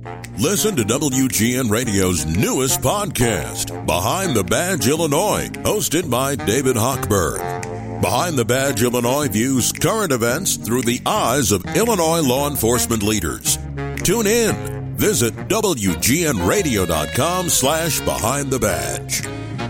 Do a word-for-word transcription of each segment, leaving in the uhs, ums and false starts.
Listen to W G N Radio's newest podcast, Behind the Badge Illinois, hosted by David Hochberg. Behind the Badge Illinois views current events through the eyes of Illinois law enforcement leaders. Tune in. Visit W G N radio dot com slash behind the badge.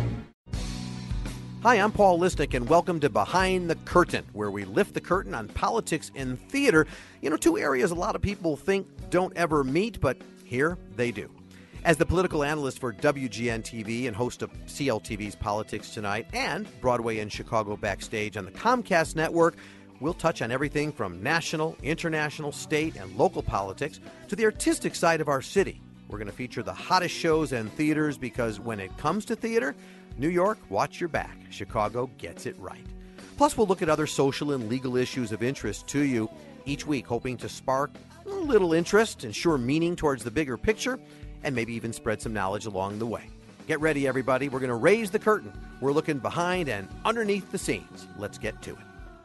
Hi, I'm Paul Lisnick, and welcome to Behind the Curtain, where we lift the curtain on politics in theater. You know, two areas a lot of people think don't ever meet, but here they do. As the political analyst for W G N T V and host of C L T V's Politics Tonight and Broadway and Chicago Backstage on the Comcast Network, we'll touch on everything from national, international, state, and local politics to the artistic side of our city. We're going to feature the hottest shows and theaters because when it comes to theater, New York, watch your back. Chicago gets it right. Plus, we'll look at other social and legal issues of interest to you each week, hoping to spark a little interest, ensure meaning towards the bigger picture, and maybe even spread some knowledge along the way. Get ready, everybody. We're going to raise the curtain. We're looking behind and underneath the scenes. Let's get to it.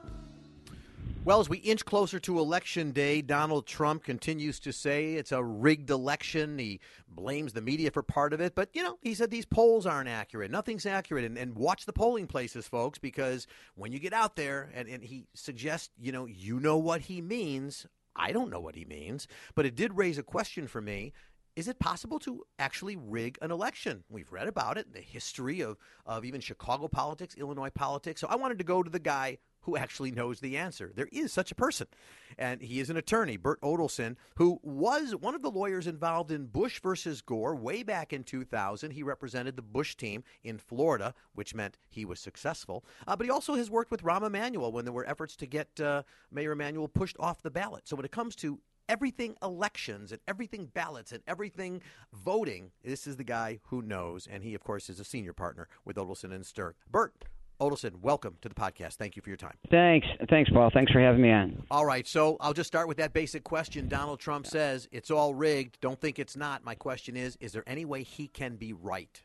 Well, as we inch closer to Election Day, Donald Trump continues to say it's a rigged election. He blames the media for part of it. But, you know, he said these polls aren't accurate. Nothing's accurate. And, and watch the polling places, folks, because when you get out there and, and he suggests, you know, you know what he means. I don't know what he means. But it did raise a question for me. Is it possible to actually rig an election? We've read about it, the history of, of even Chicago politics, Illinois politics. So I wanted to go to the guy who actually knows the answer. There is such a person, and he is an attorney, Bert Odelson, who was one of the lawyers involved in Bush versus Gore way back in two thousand. He represented the Bush team in Florida, which meant he was successful. Uh, but he also has worked with Rahm Emanuel when there were efforts to get uh, Mayor Emanuel pushed off the ballot. So when it comes to everything elections and everything ballots and everything voting, this is the guy who knows, and he, of course, is a senior partner with Odelson and Stirk. Bert Odelson, welcome to the podcast. Thank you for your time. Thanks. Thanks, Paul. Thanks for having me on. All right, so I'll just start with that basic question. Donald Trump says it's all rigged. Don't think it's not. My question is, is there any way he can be right?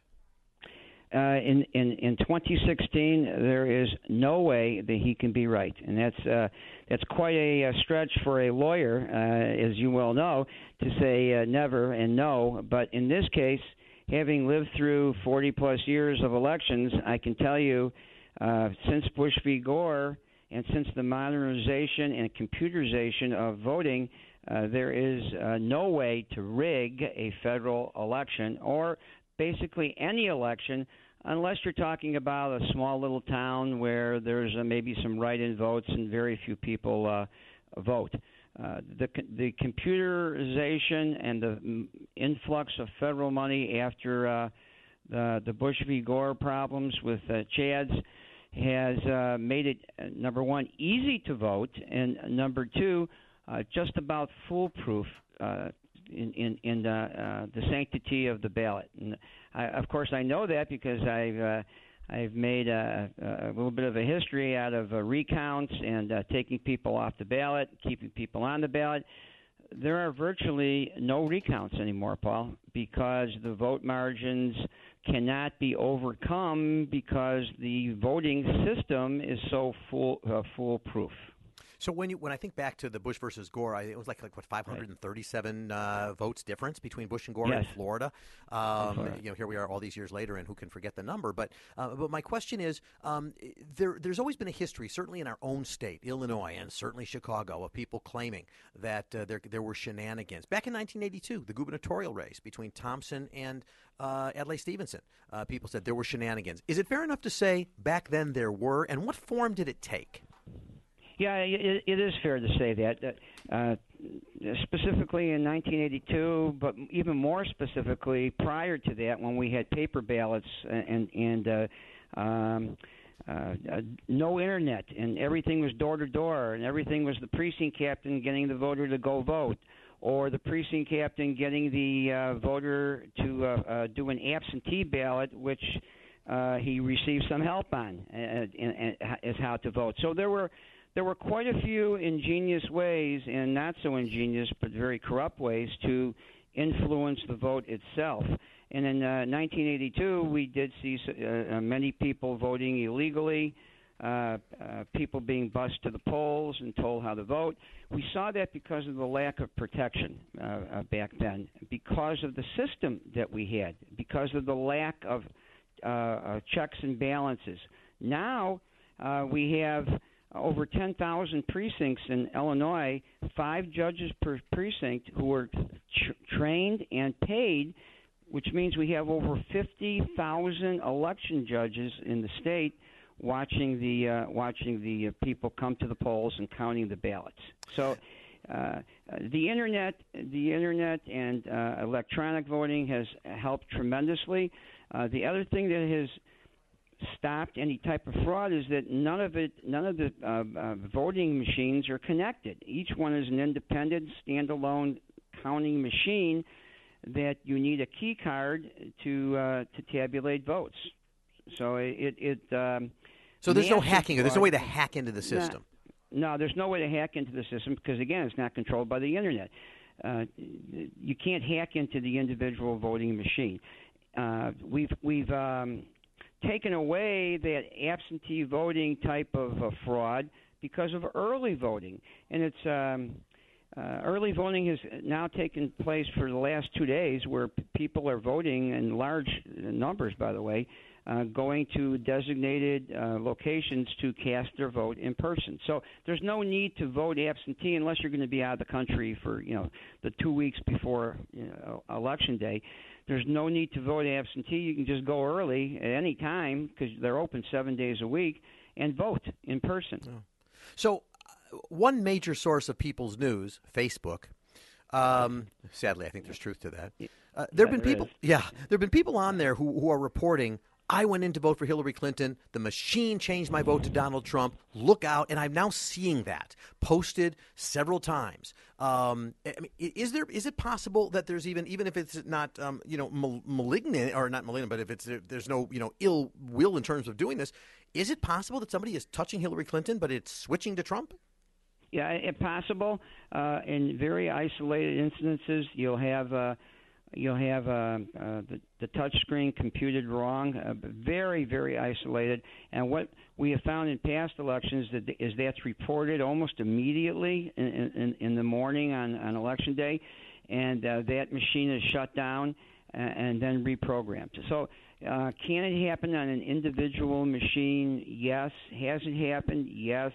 Uh, in, in, in twenty sixteen, there is no way that he can be right. And that's uh, that's quite a, a stretch for a lawyer, uh, as you well know, to say uh, never and no. But in this case, having lived through forty-plus years of elections, I can tell you, Uh, since Bush v. Gore and since the modernization and computerization of voting, uh, there is uh, no way to rig a federal election or basically any election unless you're talking about a small little town where there's uh, maybe some write-in votes and very few people uh, vote. Uh, the the computerization and the influx of federal money after uh, the, the Bush v. Gore problems with uh, Chads has uh, made it, uh, number one, easy to vote, and uh, number two, uh, just about foolproof uh, in, in, in uh, uh, the sanctity of the ballot. And I, of course, I know that because I've uh, I've made a, a little bit of a history out of uh, recounts and uh, taking people off the ballot, keeping people on the ballot. There are virtually no recounts anymore, Paul, because the vote margins cannot be overcome because the voting system is so full, uh, foolproof. So when you when I think back to the Bush versus Gore, I, it was like like what five hundred thirty-seven uh, votes difference between Bush and Gore yes. in Florida. Um, Florida. You know, here we are all these years later, and who can forget the number? But uh, but my question is, um, there there's always been a history, certainly in our own state, Illinois, and certainly Chicago, of people claiming that uh, there there were shenanigans. Back in nineteen eighty-two, the gubernatorial race between Thompson and uh, Adlai Stevenson, uh, people said there were shenanigans. Is it fair enough to say back then there were, and what form did it take? Yeah, it, it is fair to say that. Uh, specifically in nineteen eighty-two, but even more specifically prior to that, when we had paper ballots and and uh, um, uh, uh, no internet, and everything was door to door, and everything was the precinct captain getting the voter to go vote, or the precinct captain getting the uh, voter to uh, uh, do an absentee ballot, which uh, he received some help on, and, and, and as how to vote. So there were. There were quite a few ingenious ways, and not so ingenious, but very corrupt ways, to influence the vote itself. And in uh, nineteen eighty-two, we did see uh, many people voting illegally. uh, uh, people being bused to the polls and told how to vote. We saw that because of the lack of protection uh, uh, back then, because of the system that we had, because of the lack of uh, uh, checks and balances. Now uh, we have over ten thousand precincts in Illinois, five judges per precinct who are tr- trained and paid, which means we have over fifty thousand election judges in the state watching the uh, watching the uh, people come to the polls and counting the ballots. So uh, the internet, the internet and uh, electronic voting has helped tremendously. Uh, the other thing that has stopped any type of fraud is that none of it, none of the uh, uh, voting machines are connected. Each one is an independent, standalone counting machine that you need a key card to uh, to tabulate votes. So it it. Um, so there's no hacking. Fraud. There's no way to hack into the system. No, no, there's no way to hack into the system because again, it's not controlled by the internet. Uh, you can't hack into the individual voting machine. Uh, we've we've um, taken away that absentee voting type of uh, fraud because of early voting, and it's um, uh, early voting has now taken place for the last two days, where p- people are voting in large numbers. By the way, uh, going to designated uh, locations to cast their vote in person. So there's no need to vote absentee unless you're going to be out of the country for you know the two weeks before you know, election day. There's no need to vote absentee. You can just go early at any time because they're open seven days a week and vote in person. Oh. So uh, one major source of people's news, Facebook, um, sadly I think there's truth to that. Uh, there have yeah, been people is. yeah, there have been people on there who, who are reporting, I went in to vote for Hillary Clinton. The machine changed my vote to Donald Trump. Look out. And I'm now seeing that posted several times. Um, I mean, is there is it possible that there's even, even if it's not, um, you know, mal- malignant or not malignant, but if it's there's no, you know, ill will in terms of doing this, is it possible that somebody is touching Hillary Clinton, but it's switching to Trump? Yeah, it's possible. Uh, in very isolated instances, you'll have uh, You'll have uh, uh, the, the touch screen computed wrong, uh, very, very isolated. And what we have found in past elections that, is that's reported almost immediately in, in, in the morning on, on Election Day, and uh, that machine is shut down and, and then reprogrammed. So uh, can it happen on an individual machine? Yes. Has it happened? Yes.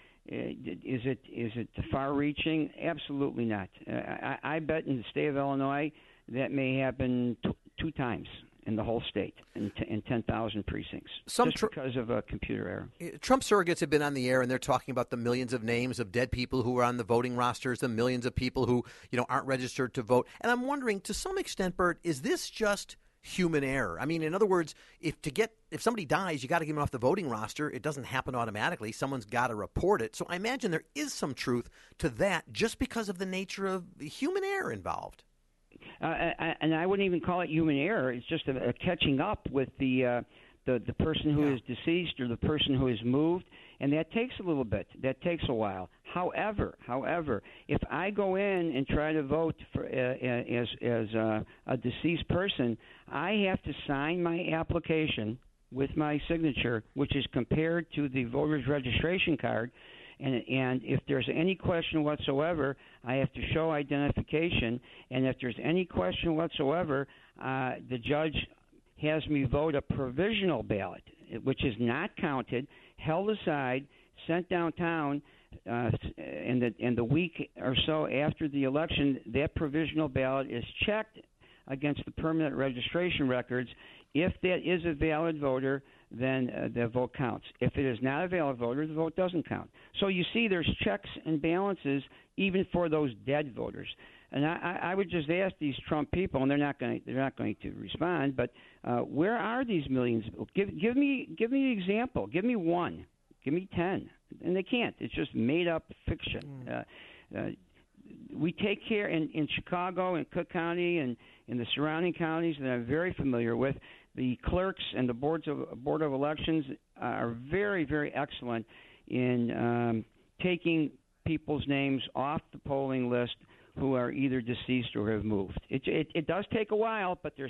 Is it is it far-reaching? Absolutely not. Uh, I, I bet in the state of Illinois that may happen t- two times in the whole state in, t- in ten thousand precincts, Some just tr- because of a computer error. Trump surrogates have been on the air, and they're talking about the millions of names of dead people who are on the voting rosters, the millions of people who, you know, aren't registered to vote. And I'm wondering, to some extent, Bert, is this just human error? I mean, in other words, if to get if somebody dies, you got to get them off the voting roster. It doesn't happen automatically. Someone's got to report it. So I imagine there is some truth to that, just because of the nature of the human error involved. Uh, I, and I wouldn't even call it human error. It's just a, a catching up with the, uh, the the person who yeah. is deceased or the person who is moved, and that takes a little bit. That takes a while. However, however, if I go in and try to vote for uh, as as uh, a deceased person, I have to sign my application with my signature, which is compared to the voter's registration card. And, and if there's any question whatsoever, I have to show identification. And if there's any question whatsoever, uh, the judge has me vote a provisional ballot, which is not counted, held aside, sent downtown, uh, and, the, and the week or so after the election, that provisional ballot is checked against the permanent registration records. If that is a valid voter, then uh, the vote counts. If it is not a valid voter, the vote doesn't count. So you see there's checks and balances even for those dead voters. And I, I would just ask these Trump people, and they're not going they're not going to respond, but uh, where are these millions? Give, give me give me an example. Give me one. Give me ten. And they can't. It's just made up fiction. Mm. Uh, uh, we take care in, in Chicago and Cook County and in the surrounding counties that I'm very familiar with. The clerks and the boards of board of elections are very, very excellent in um, taking people's names off the polling list who are either deceased or have moved. It, it, it does take a while, but there's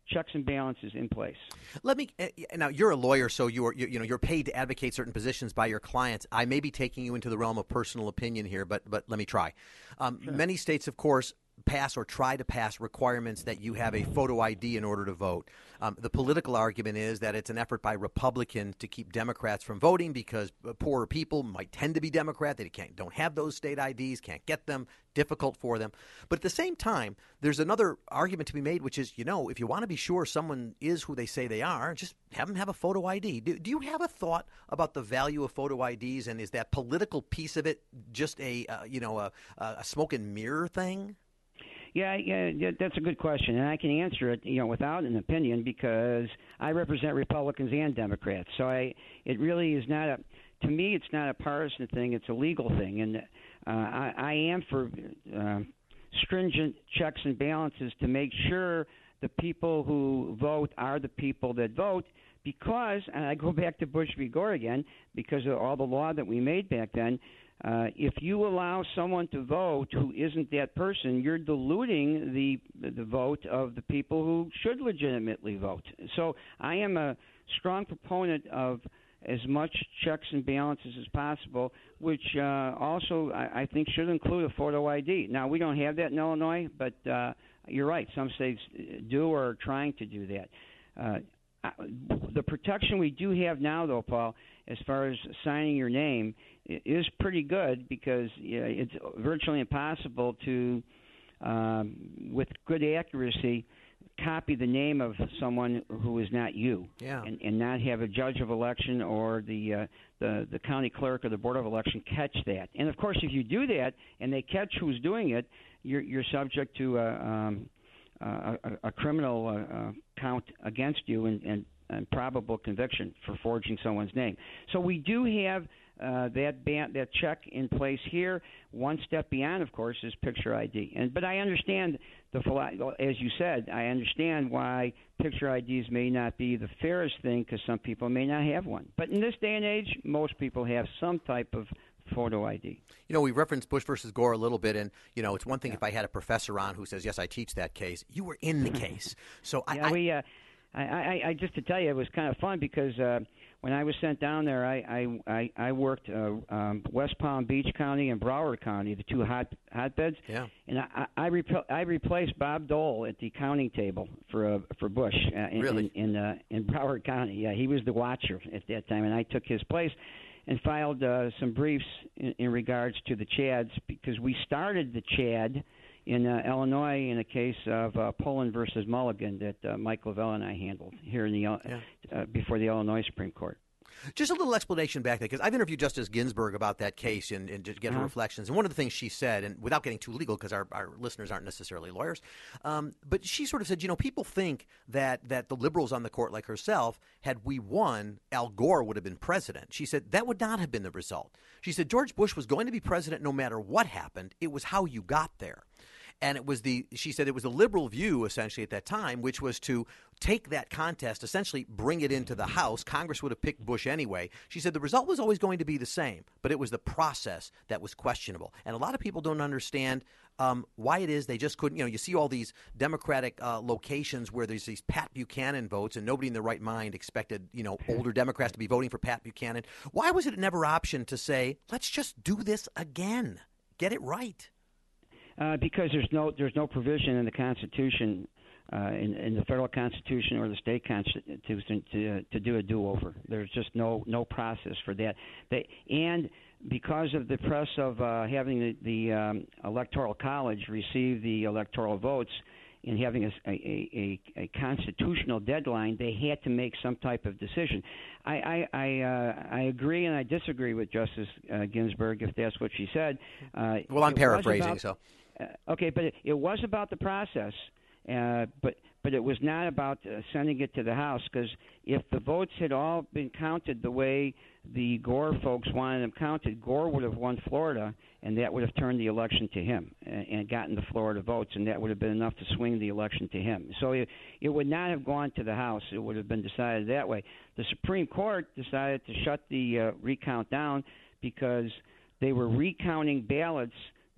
checks and balances in place. Let me uh, now. You're a lawyer, so you're you, you know you're paid to advocate certain positions by your clients. I may be taking you into the realm of personal opinion here, but but let me try. Um, Sure. Many states, of course, pass or try to pass requirements that you have a photo I D in order to vote. Um, the political argument is that it's an effort by Republicans to keep Democrats from voting because poorer people might tend to be Democrat. They can't, don't have those state I Ds, can't get them, difficult for them. But at the same time, there's another argument to be made, which is, you know, if you want to be sure someone is who they say they are, just have them have a photo I D. Do, do you have a thought about the value of photo I Ds, and is that political piece of it just a, uh, you know, a, a smoke and mirror thing? Yeah, yeah, that's a good question, and I can answer it, you know, without an opinion because I represent Republicans and Democrats. So I, it really is not a, to me, it's not a partisan thing; it's a legal thing, and uh, I, I am for uh, stringent checks and balances to make sure the people who vote are the people that vote. Because, and I go back to Bush v. Gore again, because of all the law that we made back then. Uh, if you allow someone to vote who isn't that person, you're diluting the the vote of the people who should legitimately vote. So I am a strong proponent of as much checks and balances as possible, which uh, also I, I think should include a photo I D. Now, we don't have that in Illinois, but uh, you're right. Some states do or are trying to do that. Uh, the protection we do have now, though, Paul, as far as signing your name, is pretty good because yeah, it's virtually impossible to, um, with good accuracy, copy the name of someone who is not you, yeah. and, and not have a judge of election or the, uh, the the county clerk or the board of election catch that. And of course, if you do that and they catch who's doing it, you're you're subject to a, um, a, a criminal uh, uh, count against you and, and, and probable conviction for forging someone's name. So we do have uh, that ban- that check in place here. One step beyond, of course, is picture I D. And but I understand the as you said, I understand why picture I Ds may not be the fairest thing because some people may not have one. But in this day and age, most people have some type of photo I D. You know, we referenced Bush versus Gore a little bit, and, you know, it's one thing yeah. if I had a professor on who says, yes, I teach that case. You were in the case. So I... yeah, I, we, uh, I, I, I just to tell you, it was kind of fun because uh, when I was sent down there, I, I, I, I worked uh, um, West Palm Beach County and Broward County, the two hot hotbeds. Yeah. And I, I, repl- I replaced Bob Dole at the counting table for uh, for Bush uh, in, really? in, in, uh, in Broward County. Yeah, he was the watcher at that time, and I took his place and filed uh, some briefs in, in regards to the Chads because we started the Chad in uh, Illinois in a case of uh, Poland versus Mulligan that uh, Mike Lavelle and I handled here in the uh, yeah. uh, before the Illinois Supreme Court. Just a little explanation back there, because I've interviewed Justice Ginsburg about that case and, and to get uh-huh. her reflections. And one of the things she said, and without getting too legal, because our, our listeners aren't necessarily lawyers, um, but she sort of said, you know, people think that, that the liberals on the court, like herself, had we won, Al Gore would have been president. She said that would not have been the result. She said George Bush was going to be president no matter what happened. It was how you got there. And it was the, she said it was the liberal view essentially at that time, which was to take that contest, essentially bring it into the House. Congress would have picked Bush anyway. She said the result was always going to be the same, but it was the process that was questionable. And a lot of people don't understand um, why it is they just couldn't, you know, you see all these Democratic uh, locations where there's these Pat Buchanan votes and nobody in their right mind expected, you know, older Democrats to be voting for Pat Buchanan. Why was it never option to say, let's just do this again, get it right? Uh, because there's no there's no provision in the Constitution, uh, in, in the federal Constitution or the state Constitution to to do a do-over. There's just no no process for that. They, and because of the press of uh, having the, the um, Electoral College receive the electoral votes and having a, a, a, a constitutional deadline, they had to make some type of decision. I I I, uh, I agree and I disagree with Justice uh, Ginsburg if that's what she said. Uh, well, I'm paraphrasing, about, so. Uh, okay, but it, it was about the process, uh, but but it was not about uh, sending it to the House, because if the votes had all been counted the way the Gore folks wanted them counted, Gore would have won Florida, and that would have turned the election to him and, and gotten the Florida votes, and that would have been enough to swing the election to him. So it, it would not have gone to the House. It would have been decided that way. The Supreme Court decided to shut the uh, recount down because they were recounting ballots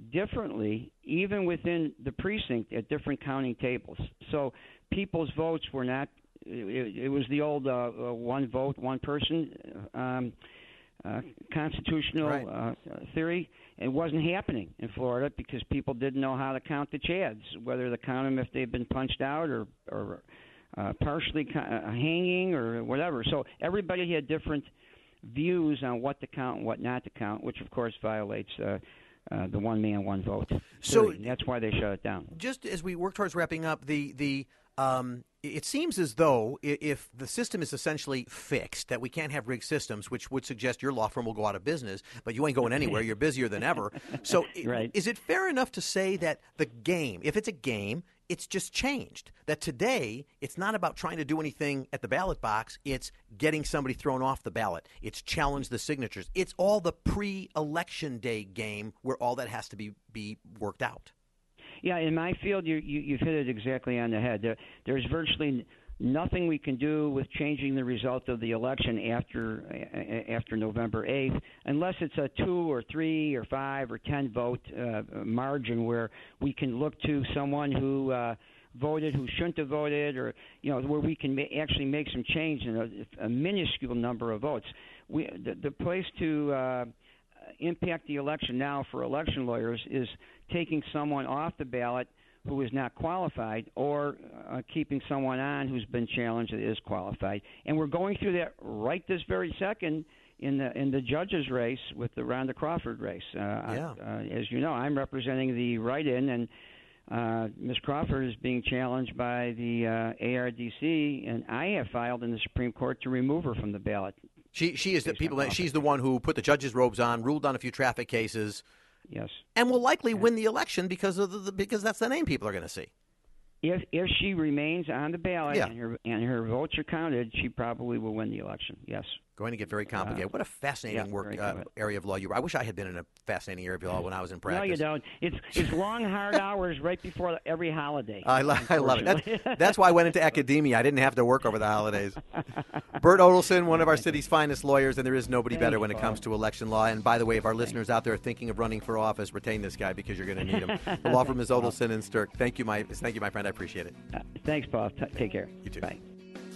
differently, even within the precinct at different counting tables. So people's votes were not. It, it was the old uh, uh, one vote, one person um, uh, constitutional right. uh, theory. It wasn't happening in Florida because people didn't know how to count the Chads, whether to count them if they'd been punched out or, or uh, partially uh, hanging or whatever. So everybody had different views on what to count and what not to count, which of course violates uh, uh, the one man, one vote. So and that's why they shut it down. Just as we work towards wrapping up, the the um, it seems as though if the system is essentially fixed, that we can't have rigged systems, which would suggest your law firm will go out of business, but you ain't going anywhere. You're busier than ever. So right. is it fair enough to say that the game, if it's a game, it's just changed? That today it's not about trying to do anything at the ballot box. It's getting somebody thrown off the ballot. It's challenge the signatures. It's all the pre-election day game where all that has to be, be worked out. Yeah, in my field, you, you, you've hit it exactly on the head. There, there's virtually nothing we can do with changing the result of the election after after November eighth, unless it's a two or three or five or ten vote uh, margin where we can look to someone who uh, voted who shouldn't have voted, or you know where we can ma- actually make some change in a, a minuscule number of votes. We the, the place to uh, impact the election now for election lawyers is taking someone off the ballot who is not qualified, or uh, keeping someone on who's been challenged that is qualified. And we're going through that right this very second in the in the judges' race with the Rhonda Crawford race. Uh, yeah. I, uh, as you know, I'm representing the write-in, and uh, Miz Crawford is being challenged by the uh, A R D C, and I have filed in the Supreme Court to remove her from the ballot. She she is the people. That, she's the one who put the judges' robes on, ruled on a few traffic cases. Yes, and will likely win the election because of the, the because that's the name people are going to see. If if she remains on the ballot yeah. and her and her votes are counted, she probably will win the election. Yes. Going to get very complicated. Uh, what a fascinating yeah, work uh, area of law you were. I wish I had been in a fascinating area of law when I was in practice. No, you don't. It's it's long, hard hours right before every holiday. I, lo- I love it. That's, that's why I went into academia. I didn't have to work over the holidays. Bert Odelson, one of our city's finest lawyers, and there is nobody Thanks, better when it Paul. comes to election law. And by the way, if our listeners out there are thinking of running for office, retain this guy because you're going to need him. The law firm is Odelson and Stirk. Thank you, my thank you, my friend. I appreciate it. Uh, thanks, Paul. T- take care. You too. Bye.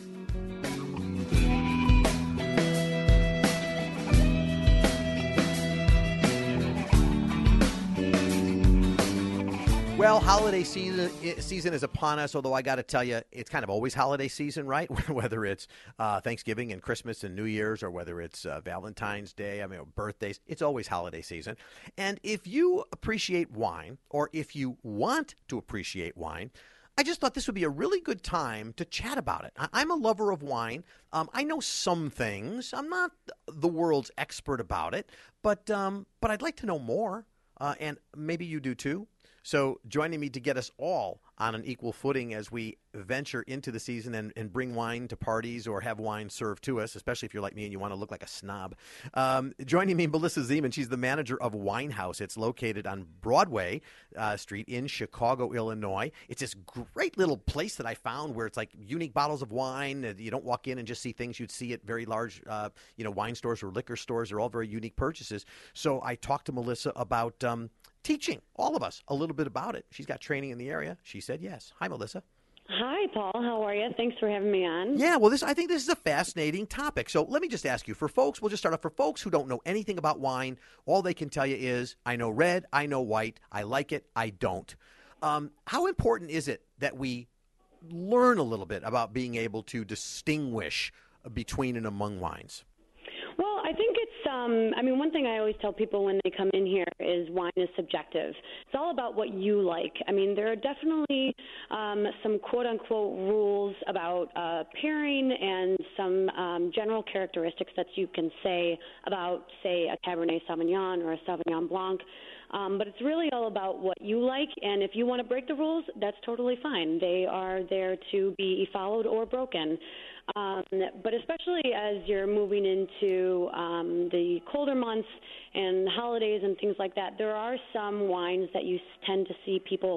Well, holiday season season is upon us, although I got to tell you, it's kind of always holiday season, right? Whether it's uh, Thanksgiving and Christmas and New Year's, or whether it's uh, Valentine's Day, I mean, birthdays, it's always holiday season. And if you appreciate wine, or if you want to appreciate wine, I just thought this would be a really good time to chat about it. I- I'm a lover of wine. Um, I know some things. I'm not the world's expert about it, but um, but I'd like to know more, uh, and maybe you do too. So joining me to get us all on an equal footing as we venture into the season and, and bring wine to parties or have wine served to us, especially if you're like me and you want to look like a snob. Um, joining me, Melissa Zeman. She's the manager of Winehouse. It's located on Broadway uh, Street in Chicago, Illinois. It's this great little place that I found where it's like unique bottles of wine. You don't walk in and just see things you'd see at very large uh, you know, wine stores or liquor stores. They're all very unique purchases. So I talked to Melissa about um, teaching all of us a little bit about it. She's got training in the area. She said yes. Hi, Melissa. Hi, Paul. How are you? Thanks for having me on. Yeah, well, this I think this is a fascinating topic. So let me just ask you, for folks, we'll just start off. For folks who don't know anything about wine, all they can tell you is, I know red, I know white, I like it, I don't. Um, how important is it that we learn a little bit about being able to distinguish between and among wines? Well, I think it's, um, I mean, one thing I always tell people when they come in here is wine is subjective. It's all about what you like. I mean, there are definitely um, some quote-unquote rules about uh, pairing and some um, general characteristics that you can say about, say, a Cabernet Sauvignon or a Sauvignon Blanc. Um, but it's really all about what you like, and if you want to break the rules, that's totally fine. They are there to be followed or broken. Um, but especially as you're moving into um, the colder months and holidays and things like that, there are some wines that you tend to see people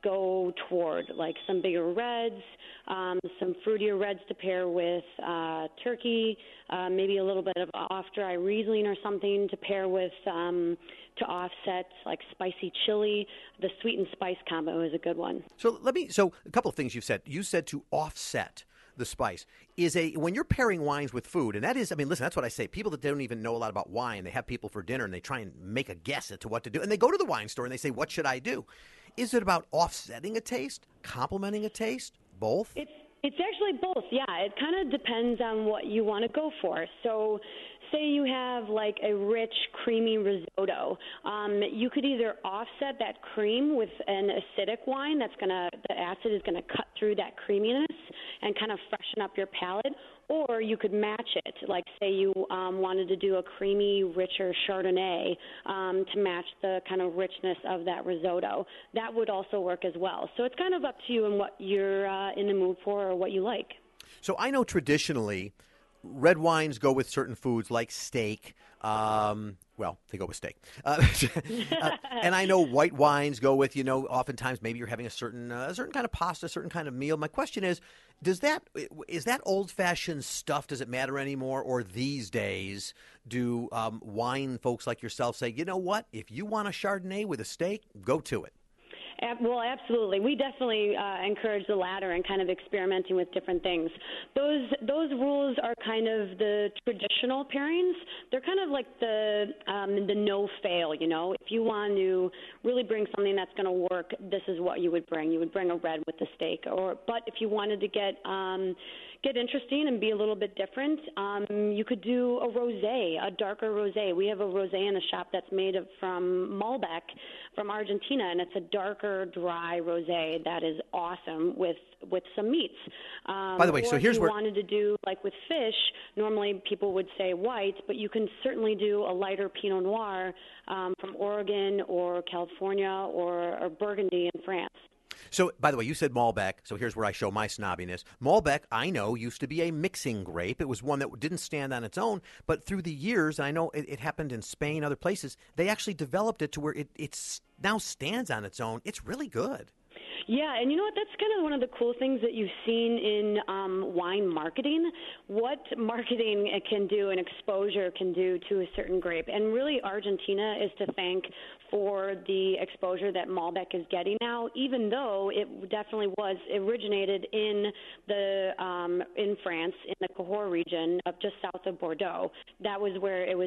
go toward, like some bigger reds, um, some fruitier reds to pair with uh, turkey, uh, maybe a little bit of off-dry Riesling or something to pair with um, to offset like spicy chili. The sweet and spice combo is a good one. So let me. So a couple of things you've said. You said to offset the spice is a when you're pairing wines with food, and that is, I mean, listen, that's what I say. People that don't even know a lot about wine, they have people for dinner and they try and make a guess as to what to do, and they go to the wine store and they say, "What should I do?" Is it about offsetting a taste, complementing a taste, both? It's it's actually both. Yeah, it kind of depends on what you want to go for. So, say you have like a rich, creamy risotto. Um, you could either offset that cream with an acidic wine that's gonna, the acid is gonna cut through that creaminess and kind of freshen up your palate, or you could match it. Like say you um, wanted to do a creamy, richer Chardonnay um, to match the kind of richness of that risotto. That would also work as well. So it's kind of up to you and what you're uh, in the mood for or what you like. So I know traditionally red wines go with certain foods like steak. Um, well, they go with steak. Uh, uh, and I know white wines go with, you know, oftentimes maybe you're having a certain uh, a certain kind of pasta, a certain kind of meal. My question is, does that is that old-fashioned stuff, does it matter anymore? Or these days, do um, wine folks like yourself say, you know what, if you want a Chardonnay with a steak, go to it? Well, absolutely. We definitely uh, encourage the latter and kind of experimenting with different things. Those those rules are kind of the traditional pairings. They're kind of like the um, the no-fail, you know. If you want to really bring something that's going to work, this is what you would bring. You would bring a red with the steak. Or, but if you wanted to get um, get interesting and be a little bit different, um, you could do a rosé, a darker rosé. We have a rosé in the shop that's made of, from Malbec from Argentina, and it's a darker, dry rosé that is awesome with with some meats. Um, By the way, or so here's if you where wanted to do, like with fish, normally people would say white, but you can certainly do a lighter Pinot Noir um, from Oregon or California or, or Burgundy in France. So, by the way, you said Malbec, so here's where I show my snobbiness. Malbec, I know, used to be a mixing grape. It was one that didn't stand on its own, but through the years, and I know it, it happened in Spain, other places, they actually developed it to where it it's now stands on its own. It's really good. Yeah, and you know what? That's kind of one of the cool things that you've seen in um, wine marketing, what marketing can do and exposure can do to a certain grape. And really, Argentina is to thank for the exposure that Malbec is getting now, even though it definitely was originated in the um, in France, in the Cahors region, of just south of Bordeaux. That was where it was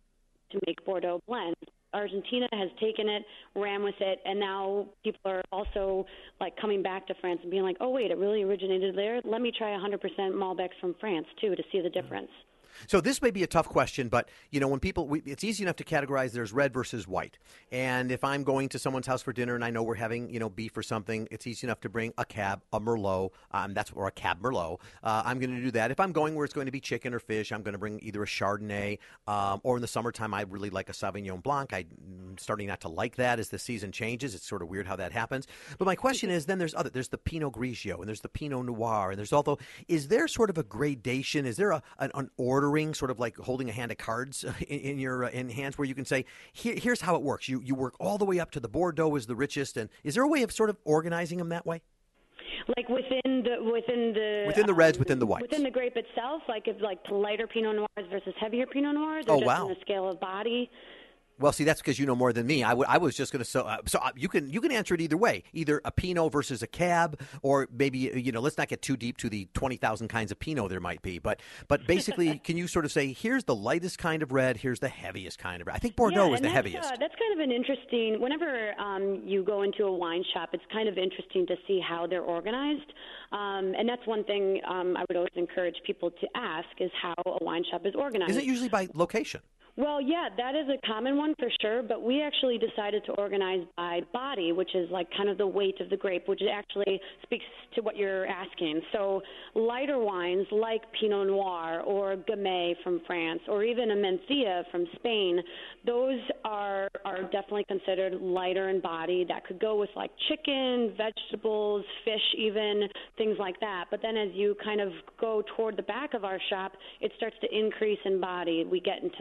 to make Bordeaux blends. Argentina has taken it, ran with it, and now people are also like coming back to France and being like, oh, wait, it really originated there? Let me try one hundred percent Malbecs from France, too, to see the difference. So this may be a tough question, but, you know, when people, we, it's easy enough to categorize there's red versus white. And if I'm going to someone's house for dinner and I know we're having, you know, beef or something, it's easy enough to bring a cab, a Merlot, um, that's or a Cab Merlot. Uh, I'm going to do that. If I'm going where it's going to be chicken or fish, I'm going to bring either a Chardonnay um, or in the summertime, I really like a Sauvignon Blanc. I'm starting not to like that as the season changes. It's sort of weird how that happens. But my question is, then there's other, there's the Pinot Grigio and there's the Pinot Noir and there's although, is there sort of a gradation? Is there a, an, an order? Sort of like holding a hand of cards in, in your uh, in hands where you can say, Here, here's how it works. You you work all the way up to the Bordeaux is the richest. And is there a way of sort of organizing them that way? Like within the within the within the reds, um, within the whites, within the grape itself, like if like lighter Pinot Noirs versus heavier Pinot Noirs, or oh just wow, on the scale of body. Well, see, that's because you know more than me. I, w- I was just going to so uh, so uh, you can you can answer it either way, either a Pinot versus a Cab, or maybe you know let's not get too deep to the twenty thousand kinds of Pinot there might be, but but basically, can you sort of say here's the lightest kind of red, here's the heaviest kind of red? I think Bordeaux yeah, is the that's, heaviest. Uh, that's kind of an interesting. Whenever um, you go into a wine shop, it's kind of interesting to see how they're organized, um, and that's one thing um, I would always encourage people to ask is how a wine shop is organized. Is it usually by location? Well, yeah, that is a common one for sure, but we actually decided to organize by body, which is like kind of the weight of the grape, which actually speaks to what you're asking. So lighter wines like Pinot Noir or Gamay from France or even a Mencia from Spain, those are are definitely considered lighter in body. That could go with like chicken, vegetables, fish even, things like that. But then as you kind of go toward the back of our shop, it starts to increase in body. We get into the malt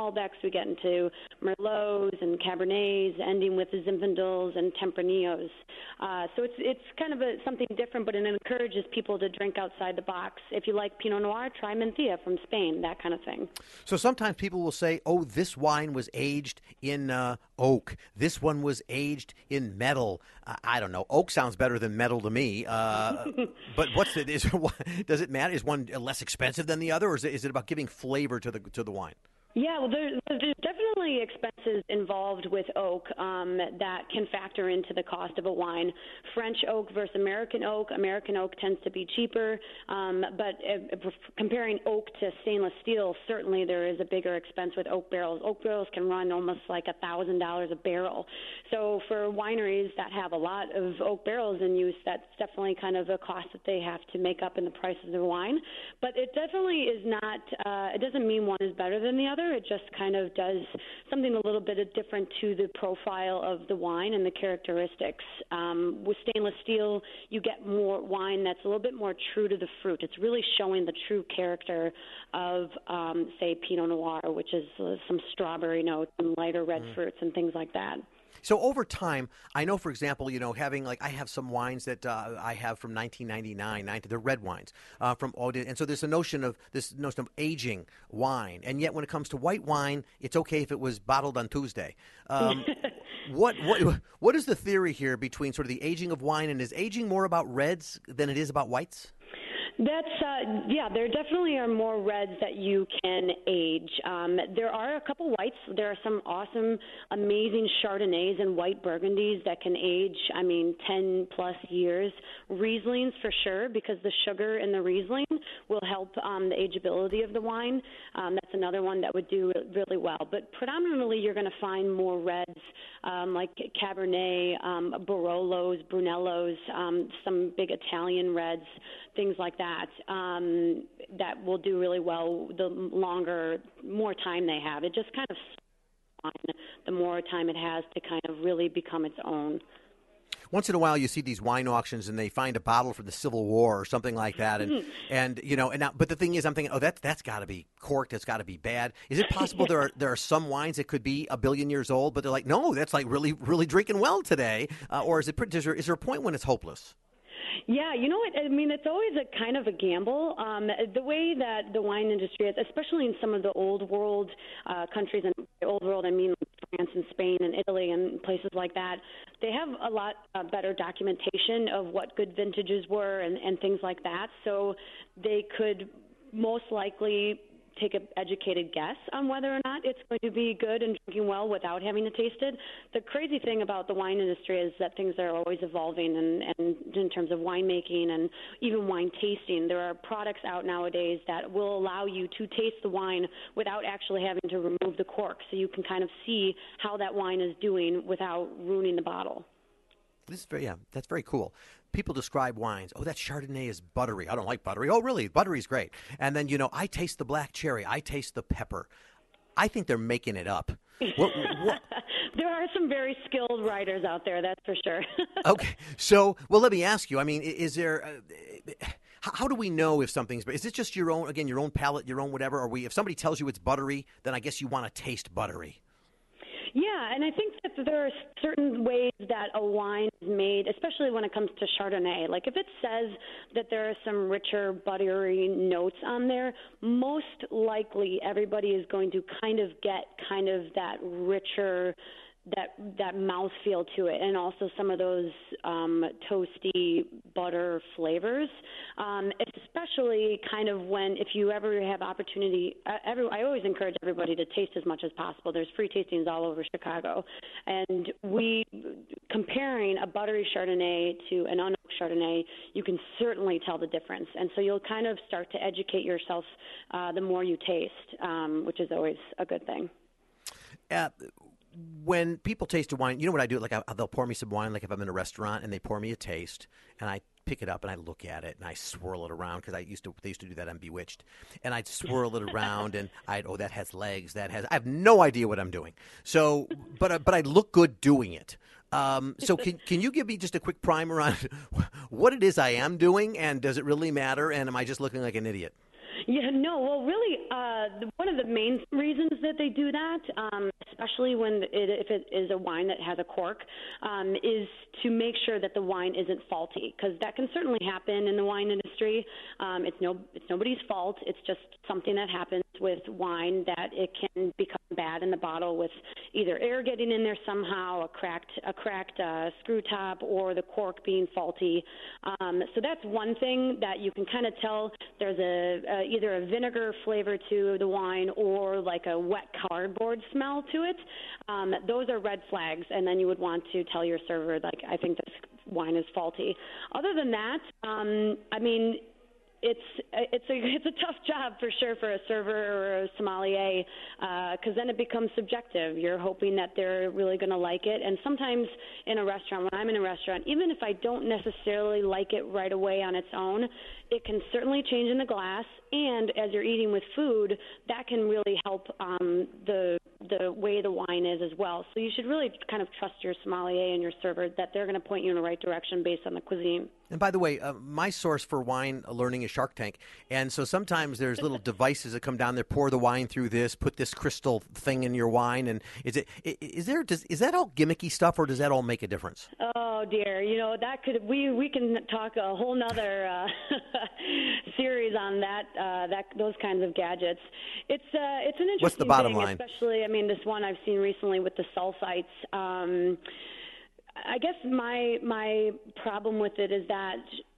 Malbecs, we get into Merlots and Cabernets, ending with the Zinfandels and Tempranillos. Uh, so it's it's kind of a, something different, but it encourages people to drink outside the box. If you like Pinot Noir, try Mencia from Spain, that kind of thing. So sometimes people will say, oh, this wine was aged in uh, oak. This one was aged in metal. Uh, I don't know. Oak sounds better than metal to me. Uh, but what's it? Is, does it matter? Is one less expensive than the other, or is it, is it about giving flavor to the to the wine? Yeah, well, there, there's definitely expenses involved with oak um, that can factor into the cost of a wine. French oak versus American oak. American oak tends to be cheaper, um, but uh, comparing oak to stainless steel, certainly there is a bigger expense with oak barrels. Oak barrels can run almost like one thousand dollars a barrel. So for wineries that have a lot of oak barrels in use, that's definitely kind of a cost that they have to make up in the price of their wine. But it definitely is not, uh, it doesn't mean one is better than the other. It just kind of does something a little bit different to the profile of the wine and the characteristics. Um, with stainless steel, you get more wine that's a little bit more true to the fruit. It's really showing the true character of, um, say, Pinot Noir, which is uh, some strawberry notes and lighter red mm. fruits and things like that. So over time, I know, for example, you know, having like I have some wines that uh, I have from nineteen ninety-nine, they're red wines uh, from Odin, and so there's a notion of this notion of aging wine, and yet when it comes to white wine, it's okay if it was bottled on Tuesday. Um, what what what is the theory here between sort of the aging of wine, and is aging more about reds than it is about whites? That's, uh, yeah, there definitely are more reds that you can age. Um, there are a couple whites. There are some awesome, amazing Chardonnays and white Burgundies that can age, I mean, ten plus years. Rieslings for sure, because the sugar in the Riesling will help um, the ageability of the wine. Um, that's another one that would do really well. But predominantly you're going to find more reds um, like Cabernet, um, Barolos, Brunellos, um, some big Italian reds, things like that. Um, that will do really well the longer, more time they have. It just kind of, the more time it has to kind of really become its own. Once in a while, you see these wine auctions, and they find a bottle from the Civil War or something like that, and and you know, and now, but the thing is, I'm thinking, oh, that that's got to be corked, that's got to be bad. Is it possible there are there are some wines that could be a billion years old, but they're like, no, that's like really really drinking well today, uh, or is it is there, is there a point when it's hopeless? Yeah, you know what? I mean, it's always a kind of a gamble. Um, the way that the wine industry is, especially in some of the old world uh, countries, and the old world, I mean France and Spain and Italy and places like that, they have a lot uh, better documentation of what good vintages were and, and things like that. So they could most likely take an educated guess on whether or not it's going to be good and drinking well without having to taste it. The crazy thing about the wine industry is that things are always evolving, and, and in terms of winemaking and even wine tasting, there are products out nowadays that will allow you to taste the wine without actually having to remove the cork, so you can kind of see how that wine is doing without ruining the bottle. This is very, yeah, that's very cool. People describe wines. Oh, that Chardonnay is buttery. I don't like buttery. Oh, really? Buttery's great. And then, you know, I taste the black cherry. I taste the pepper. I think they're making it up. What, what? There are some very skilled writers out there, that's for sure. Okay. So, well, let me ask you. I mean, is there uh, – how do we know if something's – is it just your own – again, your own palate, your own whatever? Or we, if somebody tells you it's buttery, then I guess you want to taste buttery. Yeah, and I think that there are certain ways that a wine is made, especially when it comes to Chardonnay. Like if it says that there are some richer, buttery notes on there, most likely everybody is going to kind of get kind of that richer, that that mouthfeel to it, and also some of those um, toasty butter flavors, um, especially kind of when, if you ever have opportunity, uh, every, I always encourage everybody to taste as much as possible. There's free tastings all over Chicago, and we, comparing a buttery Chardonnay to an unoaked Chardonnay, you can certainly tell the difference, and so you'll kind of start to educate yourself uh, the more you taste, um, which is always a good thing. Uh, When people taste a wine, you know what I do? Like I, they'll pour me some wine, like if I'm in a restaurant and they pour me a taste, and I pick it up and I look at it and I swirl it around, because I used to they used to do that on Bewitched, and I'd swirl it around and I'd oh that has legs, that has I have no idea what I'm doing. So, but uh, but I look good doing it. Um, so can can you give me just a quick primer on what it is I am doing, and does it really matter, and am I just looking like an idiot? Yeah, no, well, really, uh, the- one of the main reasons that they do that, um, especially when it, if it is a wine that has a cork, um, is to make sure that the wine isn't faulty, because that can certainly happen in the wine industry. Um, it's no, it's nobody's fault. It's just something that happens with wine, that it can become bad in the bottle with either air getting in there somehow, a cracked, a cracked uh, screw top, or the cork being faulty. Um, so that's one thing that you can kind of tell. There's a, a either a vinegar flavor to the wine or like a wet cardboard smell to it. Um, those are red flags, and then you would want to tell your server, like, I think this wine is faulty. Other than that, um, I mean, It's it's a it's a tough job for sure for a server or a sommelier, because uh, then it becomes subjective. You're hoping that they're really going to like it, and sometimes in a restaurant, when I'm in a restaurant, even if I don't necessarily like it right away on its own, it can certainly change in the glass. And as you're eating with food, that can really help um, the the way the wine is as well. So you should really kind of trust your sommelier and your server that they're going to point you in the right direction based on the cuisine. And by the way, uh, my source for wine learning is Shark Tank. And so sometimes there's little devices that come down there, pour the wine through this, put this crystal thing in your wine. And is it is there does, is that all gimmicky stuff, or does that all make a difference? Oh dear, you know that could we we can talk a whole nother uh, series on that uh, that those kinds of gadgets. It's uh, it's an interesting What's the bottom thing, line? Especially, I mean, this one I've seen recently with the sulfites. Um, I guess my my problem with it is that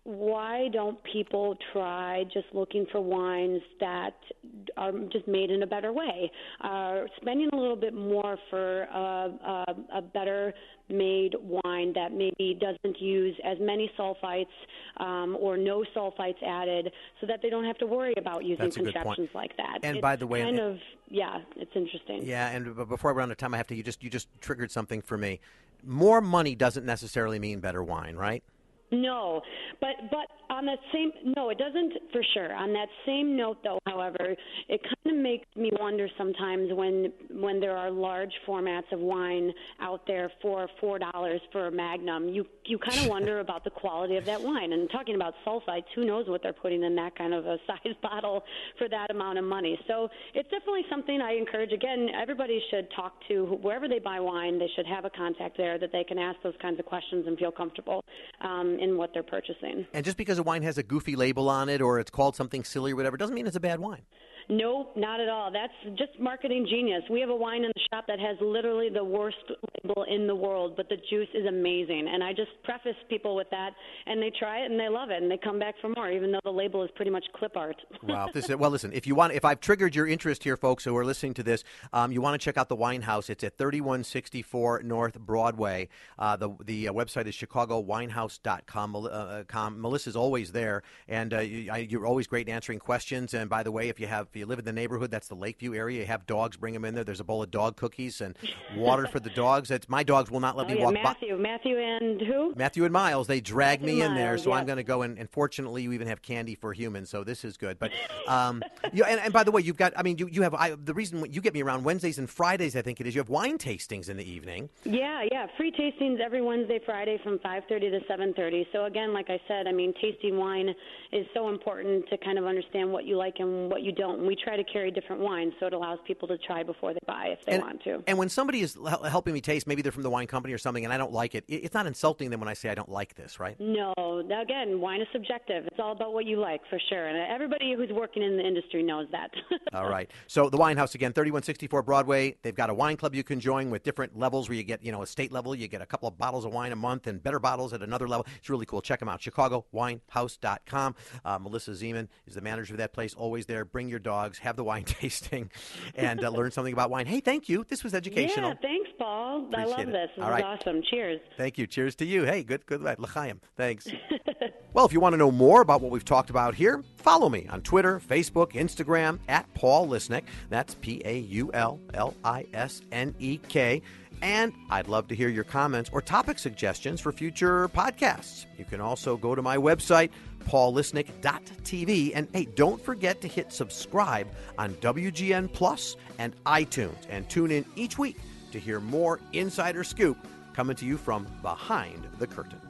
why don't people try just looking for wines that are just made in a better way? Uh, spending a little bit more for a, a, a better made wine that maybe doesn't use as many sulfites um, or no sulfites added, so that they don't have to worry about using That's a good contraptions point. like that. And it's by the way, kind and, of yeah, it's interesting. Yeah, and before I run out of time, I have to. You just you just triggered something for me. More money doesn't necessarily mean better wine, right? No, but but on that same no, it doesn't for sure. On that same note, though, however, it kind of makes me wonder sometimes when when there are large formats of wine out there for four dollars for a Magnum. You you kind of wonder about the quality of that wine. And talking about sulfites, who knows what they're putting in that kind of a size bottle for that amount of money? So it's definitely something I encourage. Again, everybody should talk to wherever they buy wine. They should have a contact there that they can ask those kinds of questions and feel comfortable Um, in what they're purchasing. And just because a wine has a goofy label on it, or it's called something silly or whatever, doesn't mean it's a bad wine. No, not at all. That's just marketing genius. We have a wine in the shop that has literally the worst label in the world, but the juice is amazing. And I just preface people with that, and they try it and they love it, and they come back for more, even though the label is pretty much clip art. Wow. This is, well, listen, if you want, if I've triggered your interest here, folks who are listening to this, um, you want to check out the Wine House. It's at thirty-one sixty-four North Broadway. Uh, the the uh, website is chicago winehouse dot com. Uh, com. Melissa's always there, and uh, you, I, you're always great in answering questions. And by the way, if you have if you live in the neighborhood, that's the Lakeview area, you have dogs, bring them in there. There's a bowl of dog cookies and water for the dogs. It's, my dogs will not let oh, me yeah, walk Matthew, by. Matthew and who? Matthew and Miles. They drag Matthew me in Miles, there, so yes. I'm going to go in. And fortunately, you even have candy for humans, so this is good. But um, you, and, and by the way, you've got. I mean, you you have. I, the reason you get me around Wednesdays and Fridays, I think it is. You have wine tastings in the evening. Yeah, yeah, free tastings every Wednesday, Friday from five thirty to seven thirty. So again, like I said, I mean, tasting wine is so important to kind of understand what you like and what you don't. And we try to carry different wines, so it allows people to try before they buy if they and, want to. And when somebody is hel- helping me taste, maybe they're from the wine company or something, and I don't like it, it, it's not insulting them when I say I don't like this, right? No. Now, again, wine is subjective. It's all about what you like, for sure. And everybody who's working in the industry knows that. All right. So the Wine House, again, thirty-one sixty-four Broadway. They've got a wine club you can join with different levels where you get, you know, a state level. You get a couple of bottles of wine a month and better bottles at another level. It's really cool. Check them out. chicago winehouse dot com. Uh, Melissa Zeman is the manager of that place. Always there. Bring your dogs. Have the wine tasting and uh, learn something about wine. Hey, thank you. This was educational. Yeah, thanks, Paul. Appreciate I love it. this. This All is right. awesome. Cheers. Thank you. Cheers to you. Hey, good, good. L'chaim. Thanks. Well, if you want to know more about what we've talked about here, follow me on Twitter, Facebook, Instagram, at Paul Lisnek. That's P A U L L I S N E K. And I'd love to hear your comments or topic suggestions for future podcasts. You can also go to my website, paul lisnek dot t v. And hey, don't forget to hit subscribe on W G N Plus and iTunes. And tune in each week to hear more Insider Scoop coming to you from behind the curtain.